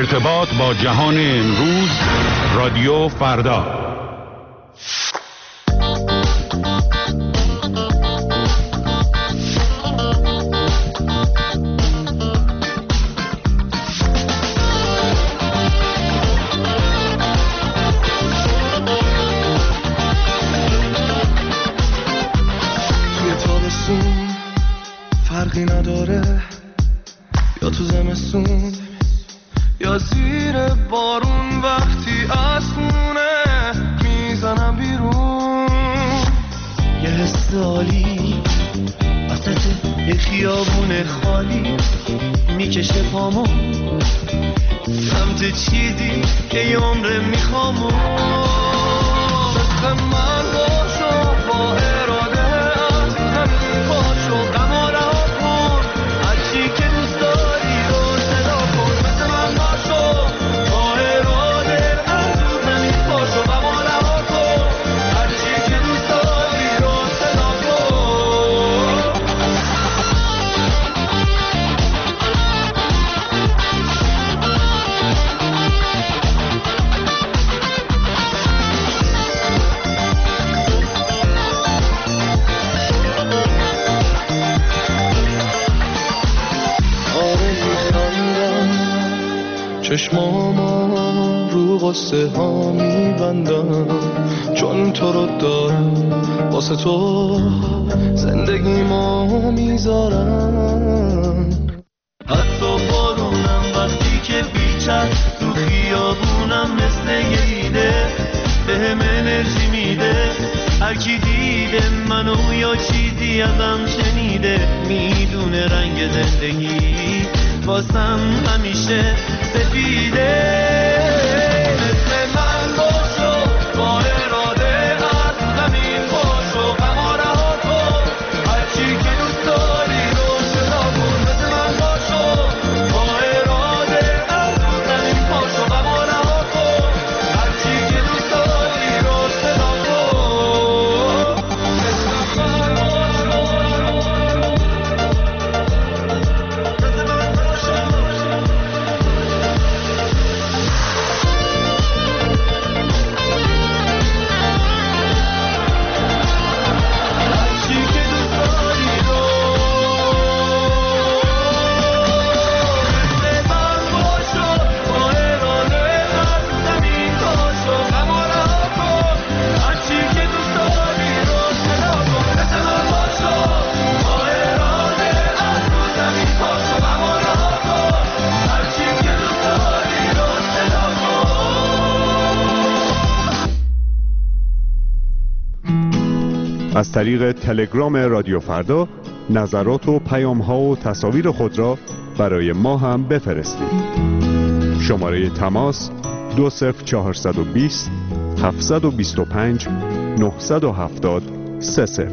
ارتباط با جهان امروز، رادیو فردا. فرقی نداره یا تو زمستون یا زیر بارون، وقتی از خونه میزنم بیرون یه حس عالی وسط یه خیابون خالی میکشه پامو سمت چیزی که یه عمره میخوامو مثل من باشو با اراده از همین پاشو غم و رها کن هرچی که دوست داری رو صدا کن مثل من باشو با اراده از همین پاشو غم و رها کن هرچی که دوست داری رو صدا کن چشمام رو قصه ها میبندم چون تو رو دارم واسه تو زندگی ما میذارم حتی بارونم وقتی که بیچر تو خیابونم مثل یه ایده بهم انرژی میده هر کی دیده منو یا چیزی ازم شنیده میدونه رنگ زندگی واسم همیشه سفیده مثل من باشو با اراده از زمین باشو غم و رها کن هرچی که دوست داری رو صدا کن مثل من باشو با اراده از زمین باشو غم و رها کن هرچی که دوست داری رو صدا کن مثل من از طریق تلگرام رادیو فردا نظرات و پیام‌ها و تصاویر خود را برای ما هم بفرستید. شماره تماس 20420 725 970 30.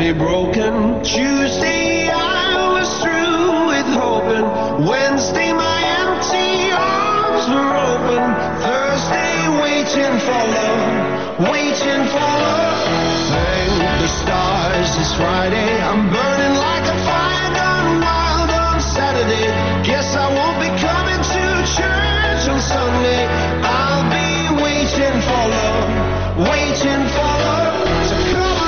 family broken. Tuesday I was through with hoping. Wednesday my empty arms were open. Thursday waiting for love, waiting for love. Thank the stars it's Friday. I'm burning like a fire gone wild on Saturday. Guess I won't be coming to church on Sunday. I'll be waiting for love, waiting for love to come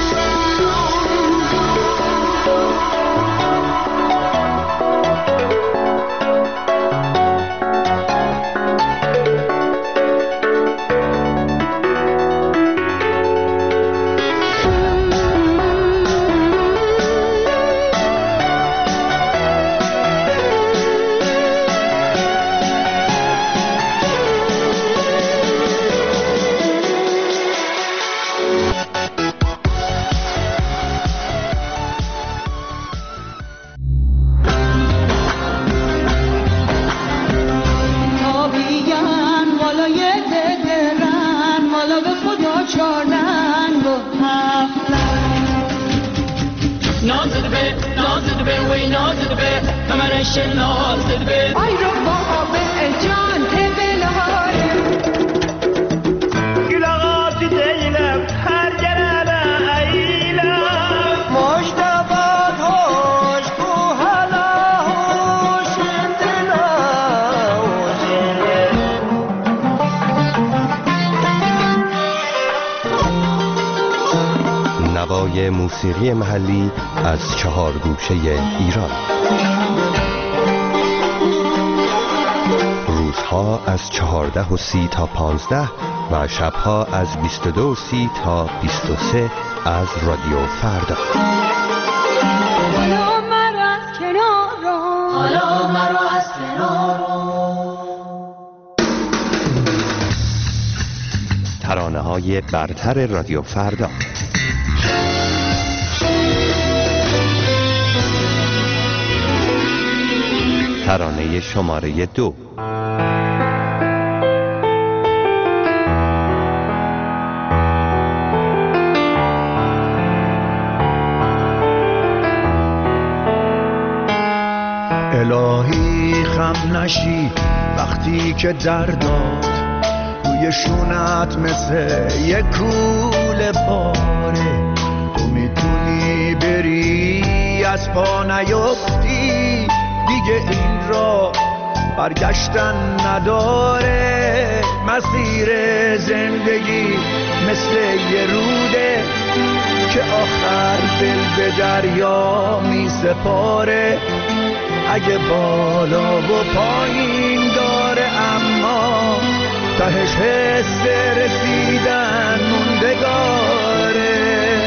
موسیقی محلی از 4 گوشه ایران. روزها از 14:30 تا 15 و شبها از 22:30 تا 23 از رادیو فردا. حالا مرا از کنار رو، حالا مرا از کنار رو. ترانه‌های برتر رادیو فردا. ترانه شماره 2. الهی خم نشی وقتی که درداد روی شونت مثل یک کوله باره. تو میتونی بری از پا نیفتی، دیگه این را برگشتن نداره. مسیر زندگی مثل یه روده که آخر دل به دریا می سپاره. اگه بالا و پایین داره اما تهش حس رسیدن موندگاره.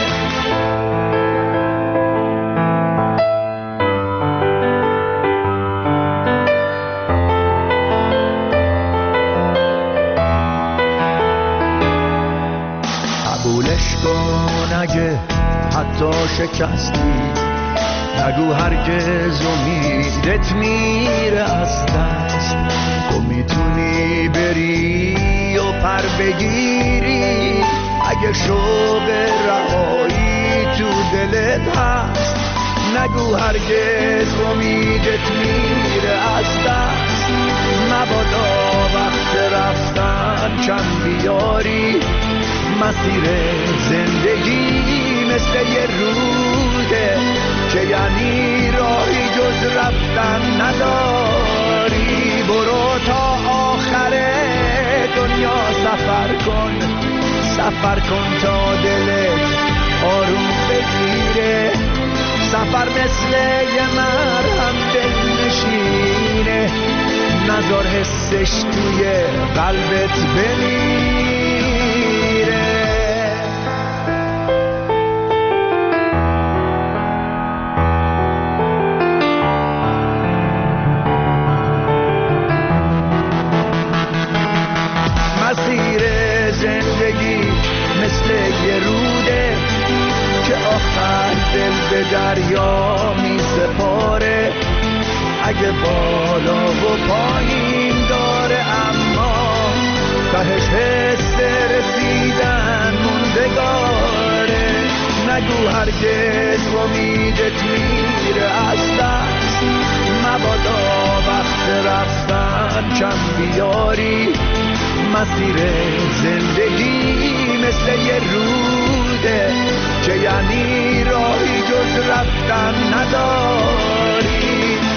قبولش کن اگه حتی شکستی، نگو هرگز امیدت میره از دست. تو میتونی بری و پر بگیری اگه شوق رهایی تو دلت هست. نگو هرگز امیدت میره از دست. مبادا وقت رفتن کم بیاری. مسیر زندگی مثل یه روده که یعنی راهی جز رفتن نداری. برو تا آخر دنیا سفر کن تا دلت آروم بگیره. سفر مثل یه مرهم دل نشینه، نذار حسش توی قلبت بمیره. مسیر زندگی مثل یه روده که آخر دل به دریا می سپاره. اگه بالا و پایین داره اما تهش حس رسیدن موندگاره. نگو هرگز امیدت میره از دست، مبادا وقت رفتن کم بیاری. مسیر زندگی مثل یه روده که یعنی راهی جز رفتن نداری.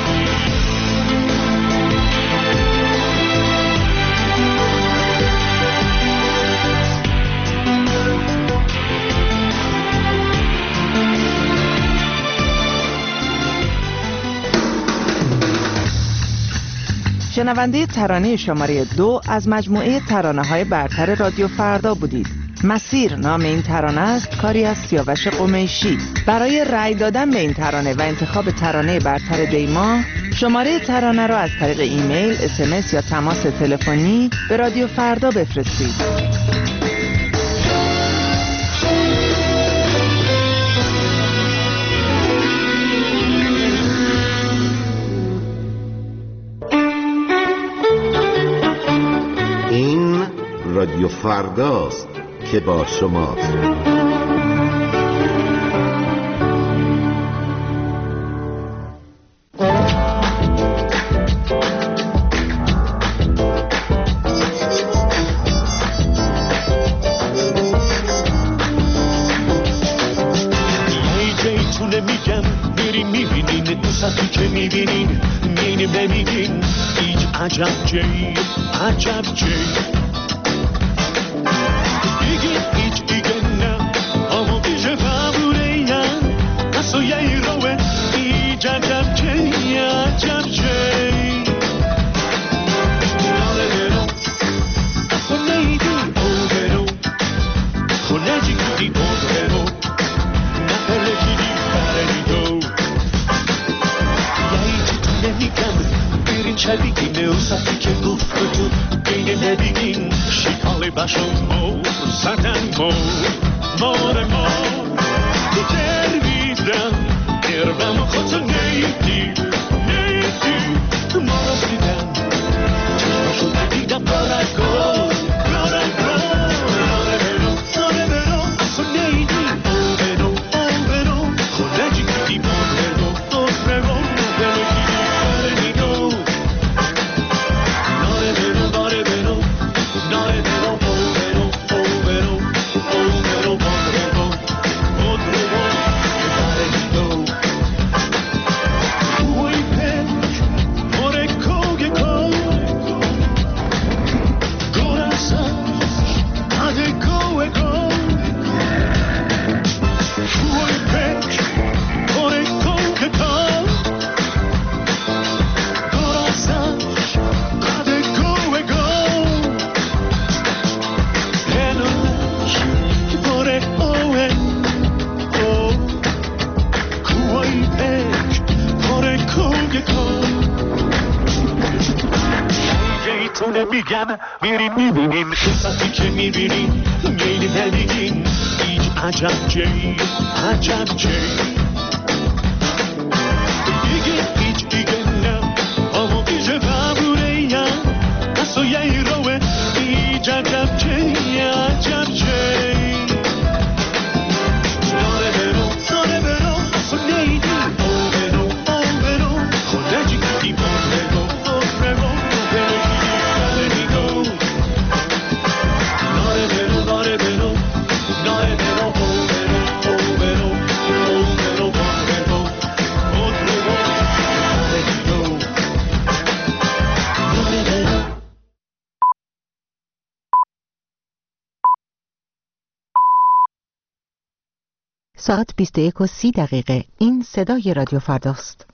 شنونده ترانه شماره 2 از مجموعه ترانه‌های برتر رادیو فردا بودید. مسیر نام این ترانه است، کاری از سیاوش قمیشی. برای رأی دادن به این ترانه و انتخاب ترانه برتر دیما، شماره ترانه را از طریق ایمیل، SMS یا تماس تلفنی به رادیو فردا بفرستید. رادیو فرداست که با شماست. جیتونه میگم میرین میبینین دوستی که میبینین میرین بمیگین هیچ عجب جی عجب جی هیچ دیگه نه اما بیشه قبوله یا قصو یه روه ایج عجب چی عجب چی ناله برو خونه ایدی او برو خونه جی کدی او برو نپله کدی برنی دو یه چی تو نمیگم بیرین چه بگینه و سفتی که گفت تو بینه نبیگین شکاله باشم Satan more to tervidam ervam khotsa neyti more sidam shod digam barako sorevero soneyti overo khodaji ki morero osrevo veliki barenido norevero میگم میرین میبینین قصتی که میبینین میرین نمیگین هیچ عجب جی عجب جی دیگه هیچ دیگه نه اما بیشه قبوله یا قصو یه روه هیچ عجب جی عجب جی ساره برو سو نیدی او برو خونه جی کدی برو ساعت 21:30 این صدای رادیو فرداست.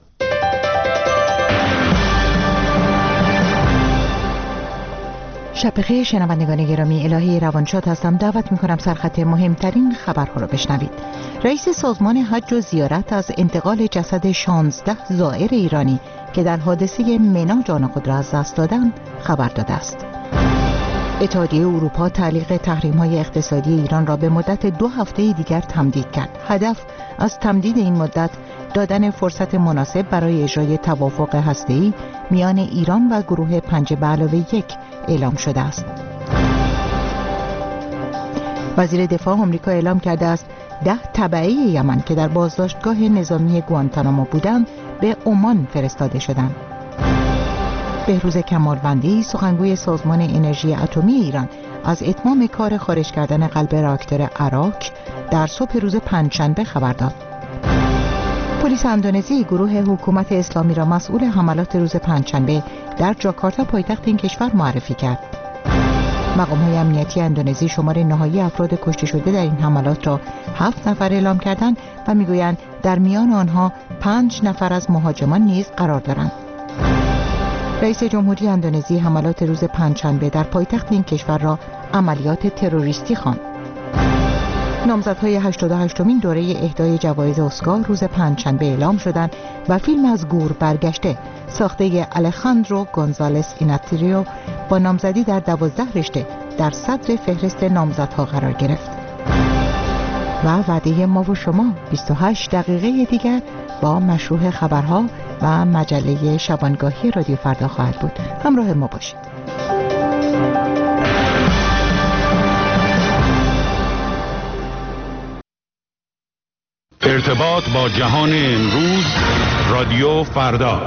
شب بخیر شنوندگان گرامی، الهی روانشاد هستم. دعوت می‌کنم سرخط مهمترین خبرها را بشنوید. رئیس سازمان حج و زیارت از انتقال جسد 16 زائر ایرانی که در حادثه منا جان خود را از دست دادند خبر داده است. اتحادیه اروپا تعلیق تحریم‌های اقتصادی ایران را به مدت 2 هفته دیگر تمدید کرد. هدف از تمدید این مدت دادن فرصت مناسب برای اجرای توافق هسته‌ای میان ایران و گروه 5+1 اعلام شده است. وزیر دفاع آمریکا اعلام کرده است 10 تبعه یمن که در بازداشتگاه نظامی گوانتانامو بودند به عمان فرستاده شدند. بهروز کمالوندی سخنگوی سازمان انرژی اتمی ایران از اتمام کار خارج کردن قلب راکتور اراک در صبح روز پنجشنبه خبر داد. پلیس اندونزی گروه حکومت اسلامی را مسئول حملات روز پنجشنبه در جاکارتا پایتخت این کشور معرفی کرد. مقام‌های امنیتی اندونزی شمار نهایی افراد کشته شده در این حملات را 7 نفر اعلام کردند و میگویند در میان آنها 5 نفر از مهاجمان نیز قرار دارند. رئیس جمهوری اندونزی حملات روز پنجشنبه در پایتخت این کشور را عملیات تروریستی خواند. نامزدهای 88مین دوره اهدای جوایز اسکار روز پنجشنبه اعلام شدند و فیلم از گور برگشته ساخته الخاندرو گونزالس ایناتریو با نامزدی در 12 رشته در صدر فهرست نامزدها قرار گرفت. و وعده ما و شما 28 دقیقه دیگر با مشروح خبرها و مجله شبانگاهی رادیو فردا خواهد بود. همراه ما باشید. ارتباط با جهان امروز رادیو فردا.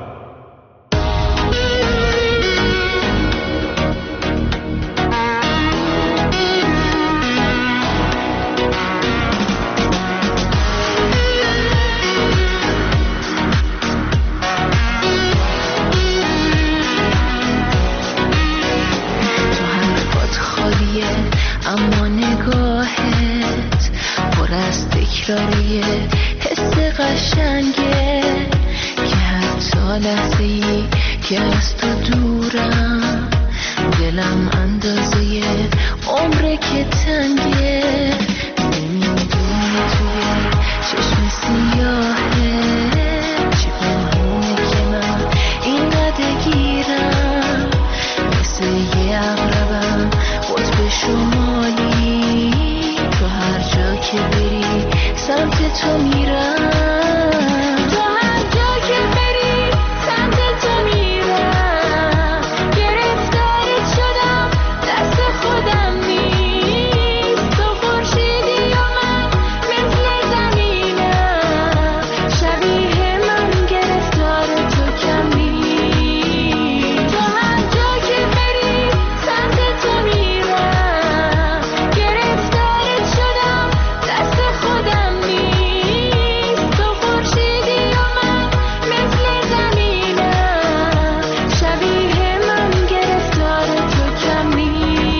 اما نگاهت پر از تکراریه، حس قشنگه که حتی لحظه‌ای که از تو دورم دلم اندازه عمره که تنگه. نمیدونی توی چشم سیاهه چی پنهونه که من اینقدر گیرم، مثل یه عقربم قطب شمالی، تو هر جا که بری سمت تو میرم، تو هر جا که بری سمت تو میرم، گرفتارت شدم دست خودم نیست، تو خورشیدی و من مثل زمینم، شبیه من گرفتار تو کم نیست، تو هر جا که بری سمت تو میرم، گرفتارت شدم دست خودم نیست، تو خورشیدی و من مثل زمینم، شبیه من گرفتار تو کم نیست.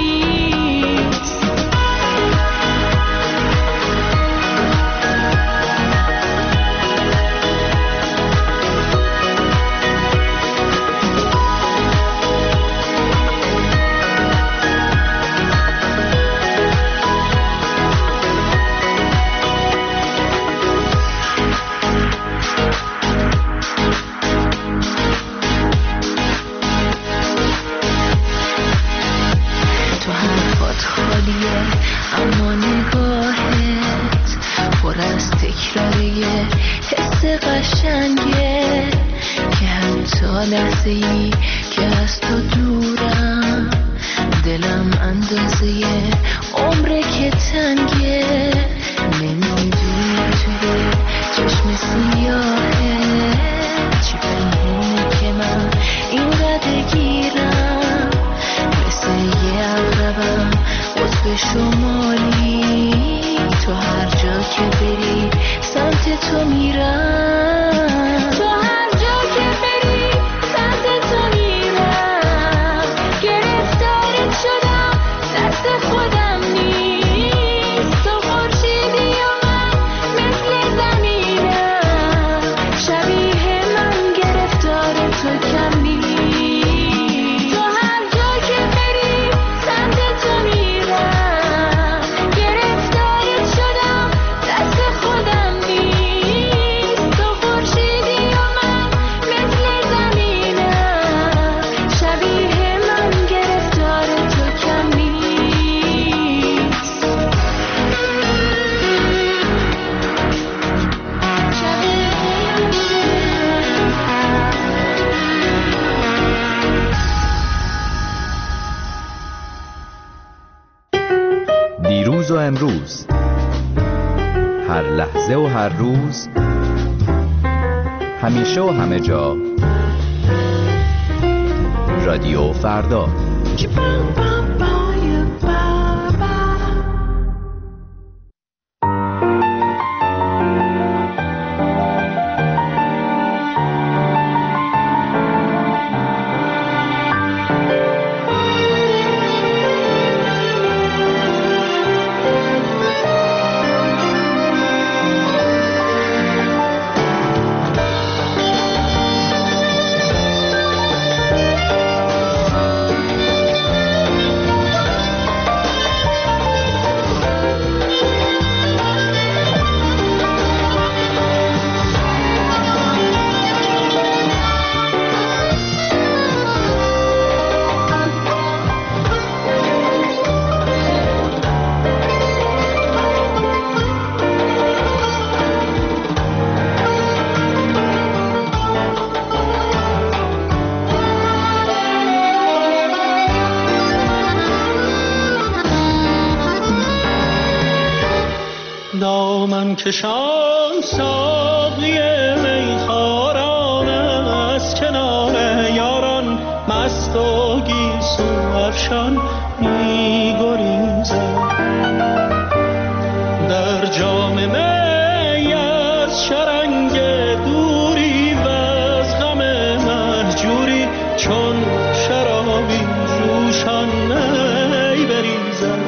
تو حرفات خالیه اما نگاهت پر از تکراریه، حس قشنگه که حتی لحظه‌ای که از تو دورم دلم اندازه عمره که تنگه. نمیدونی توی چشم سیاهه چی پنهونه که من اینقدر گیرم، مثل یه عقربم قطب شمالی، تو هر جا که بری سمت تو میرم، تو هر جا که بری سمت تو میرم، گرفتارت شدم دست خودم نیست، تو خورشیدی و من مثل زمینم، شبیه من گرفتار تو کم نیست، تو هر جا که بری سمت تو میرم، گرفتارت شدم دست خودم نیست، هر لحظه و هر روز، همیشه و همه جا. رادیو فردا. دامن کشان ساقی میخواران از کنار یاران، مست و گیسو افشان می‌گریزد. در جام می از شرنگ دوری و از غم مهجوری، چون شرابی جوشان می بریزد.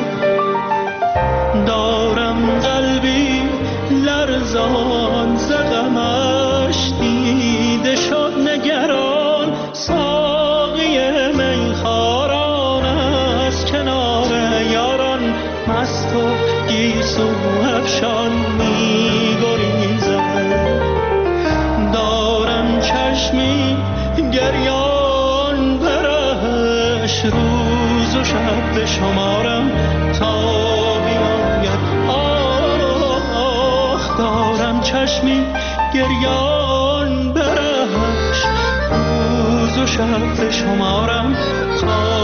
دارم قلبی لرزان ز غمش، دیده شد نگران ساقی میخواران از کنار یاران، مست و گیسو افشان می‌گریزد. دارم چشمی گریان برش، روز و شب به شمارم تا چشمی گریان برش، روز و شب به شمارم تا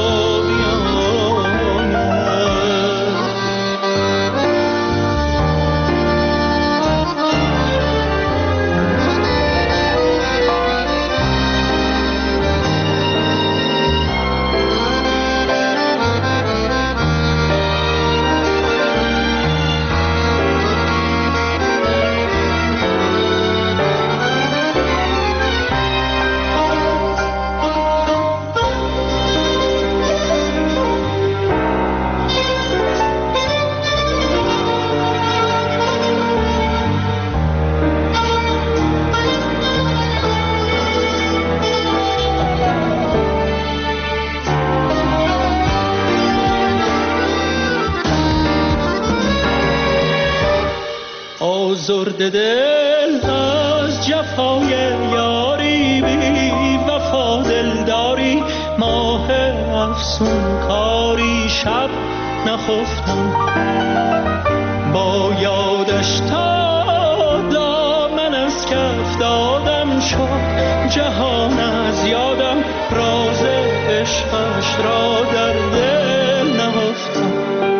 آزرده دل از جفای یاری، بی وفا دلداری، ماه افسون کاری، شب نخفتم با یادش تا دامن از کف دادم شد جهان از یادم، راز عشقش را در دل نهفتم.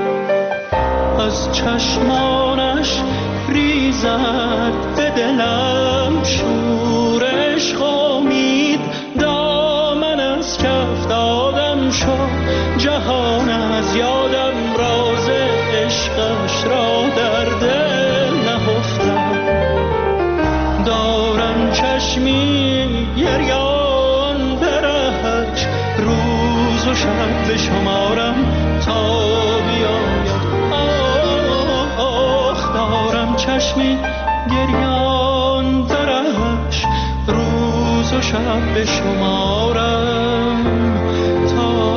از چشمانش ریزد به دلم شورش خامید، دامن از کف دادم شد جهان از یادم، راز عشقش را در دل نهفتم. دارم چشمی گریان برش، روز و شب به شمارم تا بیاید. دارم چشمی گریان درش، روز و شب به شمارم تا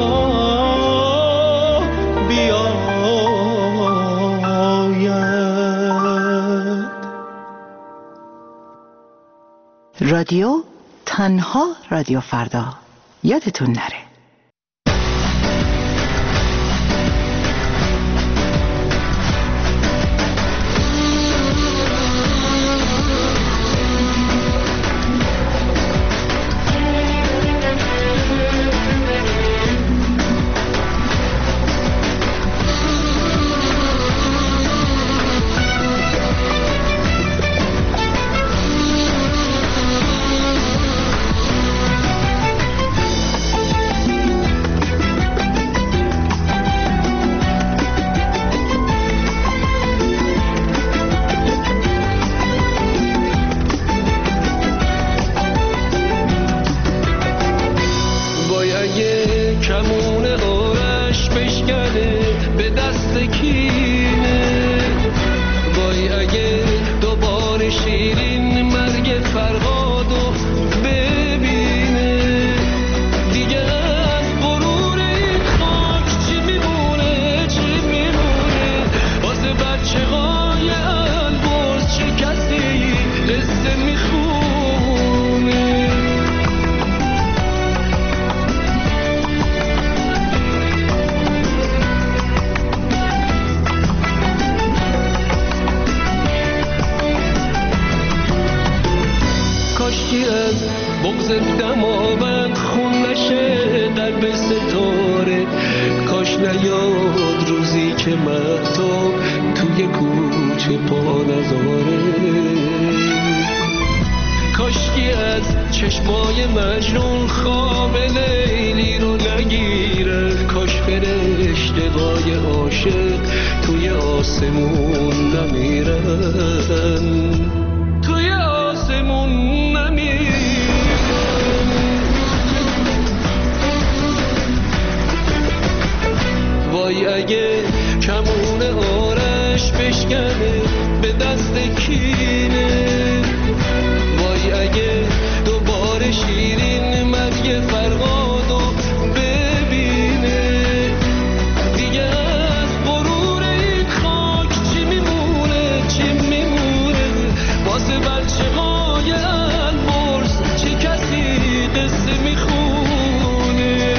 بیاید. رادیو تنها رادیو فردا، یادتون نره. روز دماوند خون نشه قلب ستاره، کاش نیاد روزی که مهتاب توی کوچه پا نذاره، کاشکی از چشمای مجنون خواب لیلی رو نگیره، کاش فرشته‌های عاشق توی آسمون نمیرن، توی آسمون نمیرن. وای اگه کمون آرش بشکنه به دست کینه، وای اگه دوباره شیرین مرگ فرهادو ببینه، دیگه از غرور این خاک چی میمونه، چی میمونه واسه بچه های البرز، چه کسی قصه میخونه.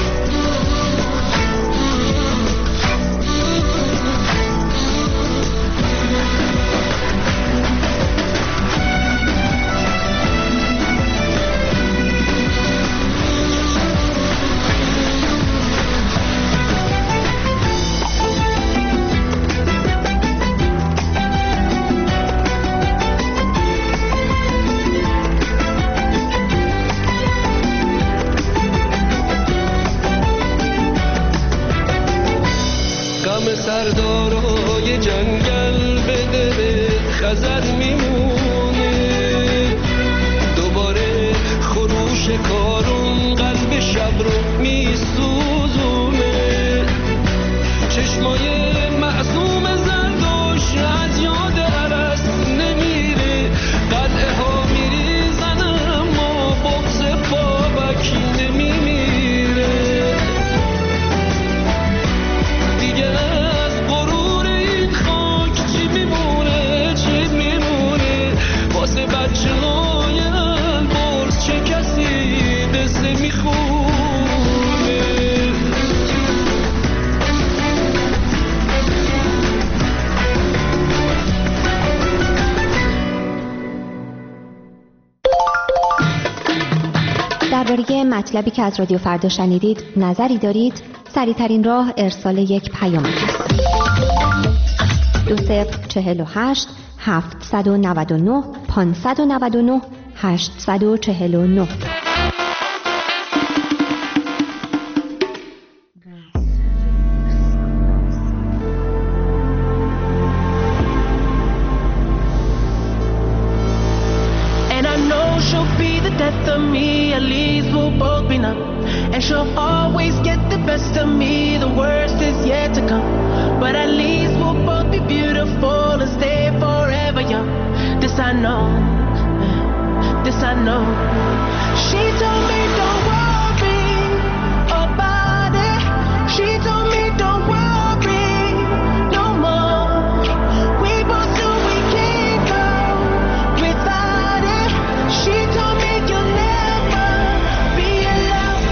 سردارای جنگل به دل خزر میمونه، دوباره خروش کارون قلب شب رو میسوزونه، چشمای معصوم زردوش از یاد عرس نمیره، قلعه ها میریزن اما بغض بابک نمیمیره، دیگه از غرور این خاک چی میمونه، چی میمونه واسه بچه های البرز، چه کسی قصه میخونه. درباره مطلبی که از رادیو فردا شنیدید نظری دارید؟ سریع‌ترین راه ارسال یک پیام است. 2048 799 599 849. And I know she'll be the death of me, at least we'll both be numb. And she'll always get the best of me, the worst is yet to come. But at least we'll both be beautiful and stay forever young. This I know, this I know. She told me don't worry about it. She told me don't worry no more. We both knew we can't go without it. She told me you'll never be alone.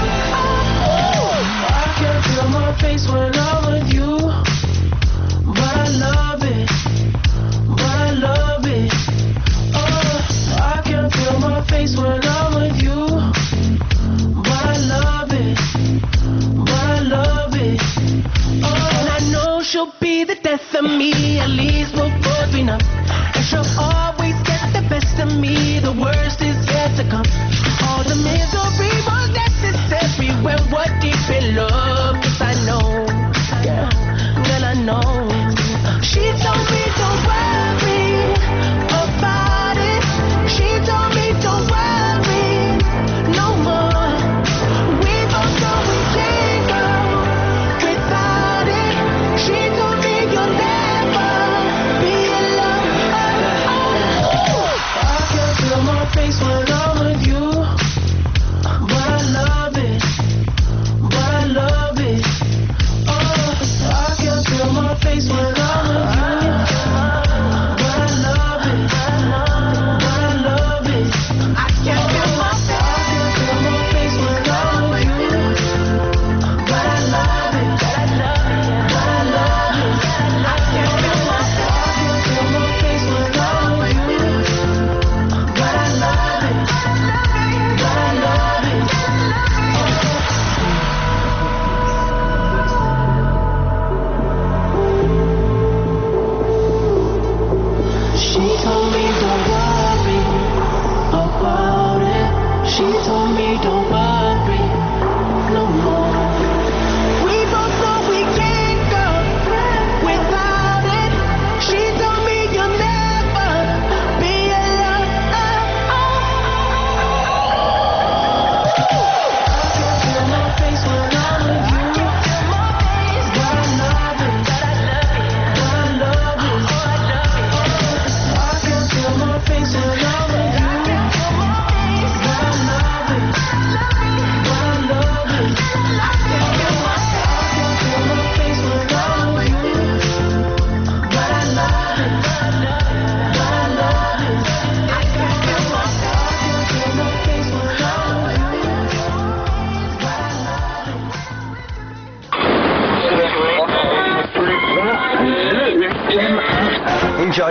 I can feel my face when I'm with you, but I love it, but I love it. Oh, I can feel my face when I'm with you,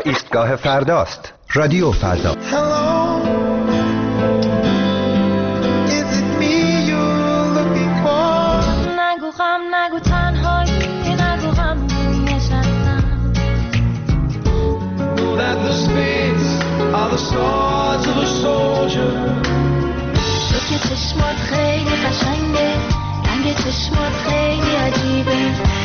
ایستگاه فرداست. رادیو فردا. نگو غم، نگو تنهایی، نگو غم نشستم. تو که چشمات خیلی قشنگه، رنگ چشمات خیلی عجیبه.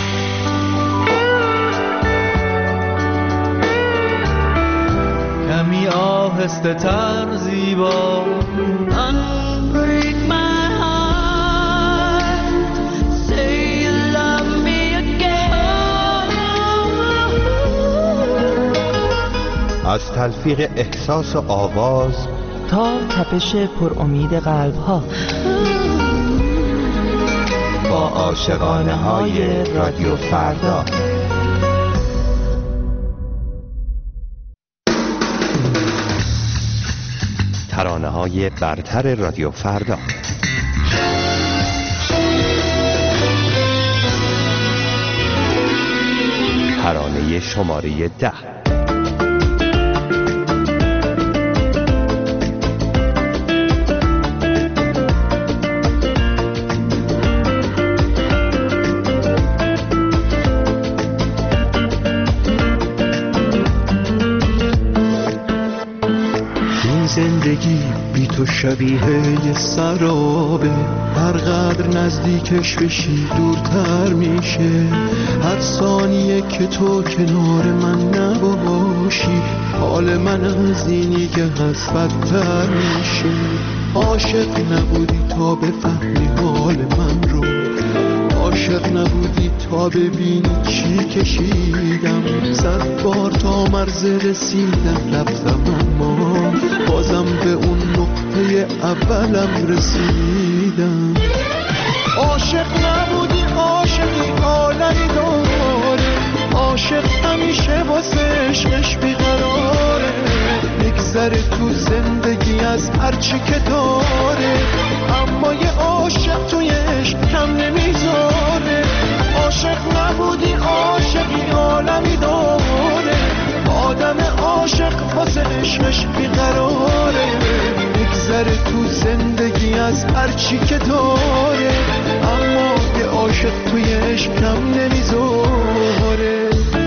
کمی آهسته تر زیبا Unbreak my heart Say you love me again از تلفیق احساس و آواز تا تپش پر امید قلب ها، با عاشقانه های رادیو فردا. ترانه های برتر رادیو فردا. ترانه شماره 10. زندگی بی تو شبیه یه سرابه، هر قدر نزدیکش بشی دورتر میشه. هر ثانیه که تو کنار من نباشی، حال من از اینی که هست بدتر میشه. عاشق نبودی تا بفهمی حال من رو، عاشق نبودی تا ببینی چی کشیدم. 100 بار تا مرز رسیدم رفتم، اما بازم به اون نقطه اولم رسیدم. عاشق نبودی، عاشقی عالمی داره، عاشق همیشه واسه عشقش بیقراره. میگذره تو زندگی از هرچی که داره، اما یه عاشق توی عشق کم نمیذاره. عاشق نبودی، عاشقی عالمی داره، آدم عاشق واسه عشقش بیقراره. میگذره تو زندگی از هرچی که داره، اما یه عاشق توی عشق کم نمیذاره.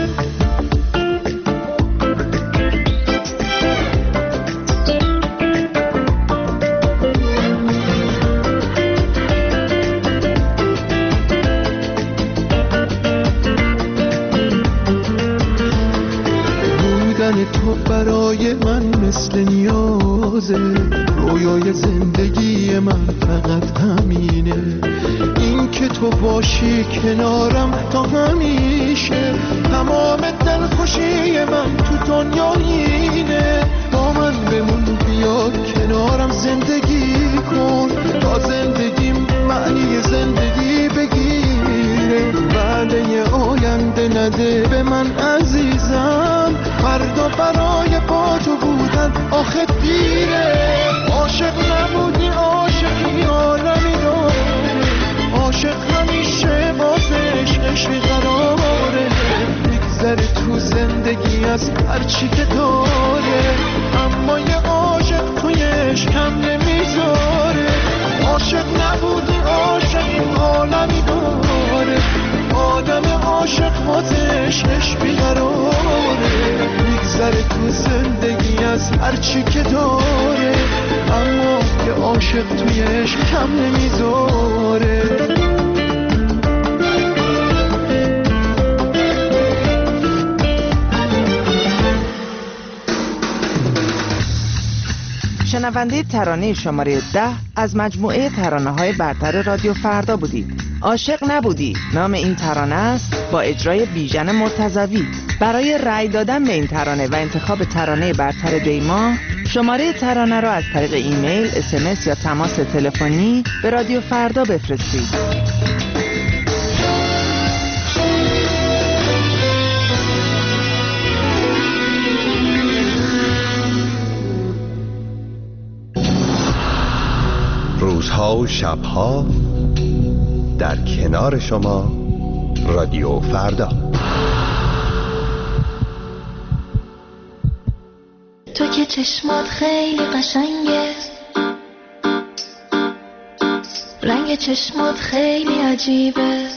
تو برای من مثل نیازه، رویای زندگی من فقط همینه. این که تو باشی کنارم تا همیشه، تمام دلخوشی من تو دنیا اینه. با من بمون، بیا کنارم زندگی کن، تا زندگیم معنی زندگی بگیره. وعده آینده نده به من عزیزم، فردا برای با تو بودن آخه دیره. عاشق نبودی، عاشقی عالمی داره، عاشق همیشه واسه عشقش بیقراره. میگذره تو زندگی از هرچی که داره، اما یه عاشق توی عشق کم نمیذاره. عاشق نبودی، عاشقی عالمی داره، آدم عاشق واسه عشقش بیقراره. میگذره تو زندگی از هرچی که داره، اما یه عاشق توی عشق کم نمیذاره. شنونده ترانه شماره 10 از مجموعه ترانه‌های برتر رادیو فردا بودید. عاشق نبودی نام این ترانه است، با اجرای بیژن مرتضوی. برای رأی دادن به این ترانه و انتخاب ترانه برتر دیما، شماره ترانه را از طریق ایمیل، SMS یا تماس تلفنی به رادیو فردا بفرستید. روزها و شبها در کنار شما رادیو فردا. تو که چشمات خیلی قشنگه، رنگ چشمات خیلی عجیبه،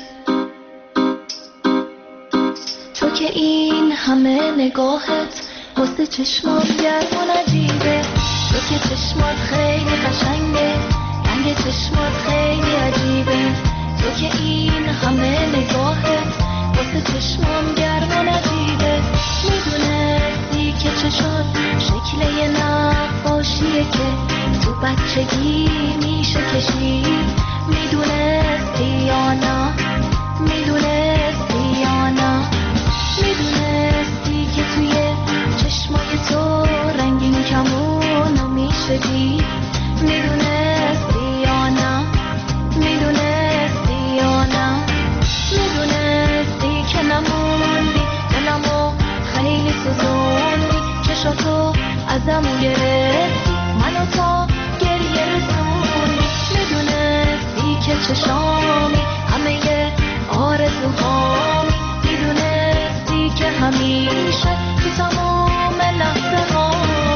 تو که این همه نگاهت واسه چشمات گرم و نجیبه، تو که چشمات خیلی قشنگه، رنگ چشمات خیلی عجیبه، تو که این همه نگاهت واسه چشمام گرم و نجیبه. میدونستی که چشات شکل یه نقاشیه که تو بچگی میشه کشید، میدونستی یا نه، میدونستی یا نه، میدونستی که توی چشمای تو رنگین کمونو میشه دید، میدونستی یا نه، میدونستی یا نه، میدونستی که نموندی دلمو خیلی سوزوندی، چشاتو ازم گرفتی منو تا گریه رسوندی، میدونستی که چشامی همه آرزوهامی، میدونستی که همیشه تو تمام لحظه ها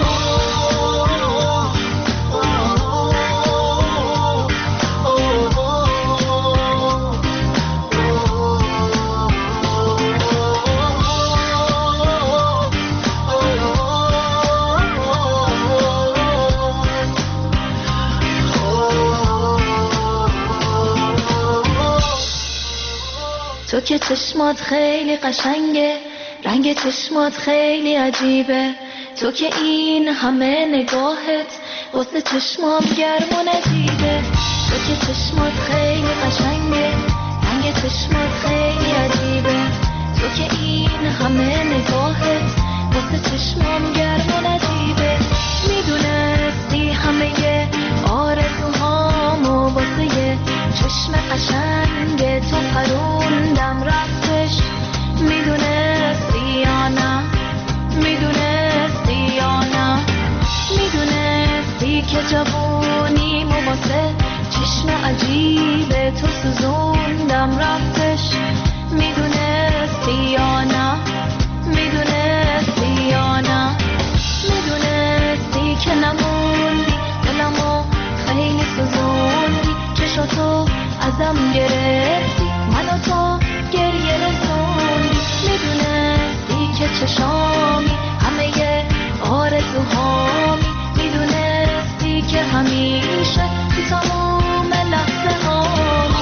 تو که چشمات خیلی قشنگه، رنگ چشمات خیلی عجیبه، تو که این همه نگاهت واسه چشمام گرم و نجیبه، تو که چشمات خیلی قشنگه، رنگ چشمات خیلی عجیبه، تو که این همه نگاهت واسه چشمام گرم و نجیبه، میدونستی همه آرزوهامو واسه چشم قشنگ تو پروندم رفتش، میدونستی یا نه، میدونستی یا نه، میدونستی که جوونیمو واسه چشم عجیب تو سوزوندم رفتش، میدونستی یا نه، میدونستی یا نه، میدونستی که نموندی دلمو خیلی سوزوندی، چشاتو ازم گرفتی منو تا گریه رسوندی، میدونستی که چشامی همه آرزوهامی، میدونستی که همیشه تو تمام لحظه هامی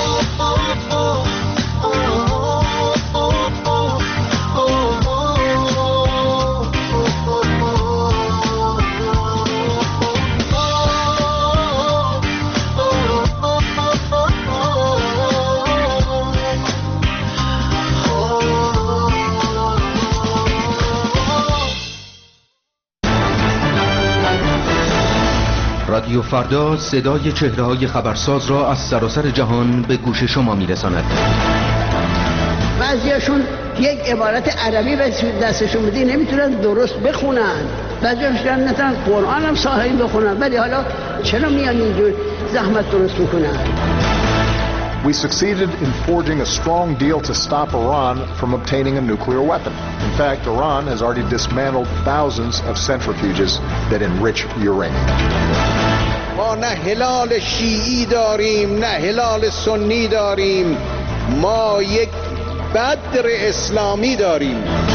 رادیو فردا صدای چهره‌های خبرساز را از سراسر جهان به گوش شما می‌رساند. بعضیاشون یک عبارت عربی به دستشون بدی نمیتونن درست بخونن، بعضیاشون نمیتونن قرآن هم صحیح بخونن، ولی حالا چرا میان اینجور زحمت درست میکنن؟ We succeeded in forging a strong deal to stop Iran from obtaining a nuclear weapon. In fact, Iran has already dismantled thousands of centrifuges that enrich uranium. ما نه هلال شیعی داریم نه هلال سنی داریم، ما یک بدر اسلامی داریم.